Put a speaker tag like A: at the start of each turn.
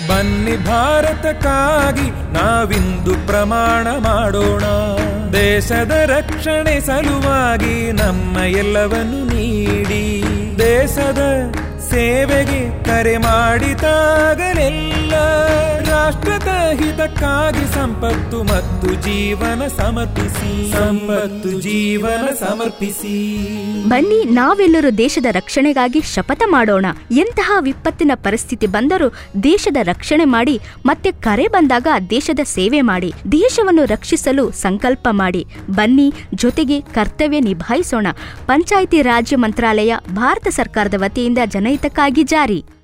A: ಬನ್ನಿ ಭಾರತಕ್ಕಾಗಿ ನಾವಿಂದು ಪ್ರಮಾಣ ಮಾಡೋಣ, ದೇಶದ ರಕ್ಷಣೆ ಸಲುವಾಗಿ ನಮ್ಮ ಎಲ್ಲವನ್ನು ನೀಡಿ, ದೇಶದ ಸೇವೆಗೆ ಕರೆ ಮಾಡಿದಾಗಲೆಲ್ಲ ರಾಷ್ಟ್ರದ ಹಿತಕ್ಕಾಗಿ ಸಂಪತ್ತು ಮತ್ತು ಜೀವನ ಸಮರ್ಪಿಸಿ.
B: ಬನ್ನಿ ನಾವೆಲ್ಲರೂ ದೇಶದ ರಕ್ಷಣೆಗಾಗಿ ಶಪಥ ಮಾಡೋಣ. ಎಂತಹ ವಿಪತ್ತಿನ ಪರಿಸ್ಥಿತಿ ಬಂದರೂ ದೇಶದ ರಕ್ಷಣೆ ಮಾಡಿ, ಮತ್ತೆ ಕರೆ ಬಂದಾಗ ದೇಶದ ಸೇವೆ ಮಾಡಿ, ದೇಶವನ್ನು ರಕ್ಷಿಸಲು ಸಂಕಲ್ಪ ಮಾಡಿ. ಬನ್ನಿ ಜೊತೆಗೆ ಕರ್ತವ್ಯ ನಿಭಾಯಿಸೋಣ. ಪಂಚಾಯಿತಿ ರಾಜ್ಯ ಮಂತ್ರಾಲಯ, ಭಾರತ ಸರ್ಕಾರದ ವತಿಯಿಂದ ಜನಹಿತಕ್ಕಾಗಿ ಜಾರಿ.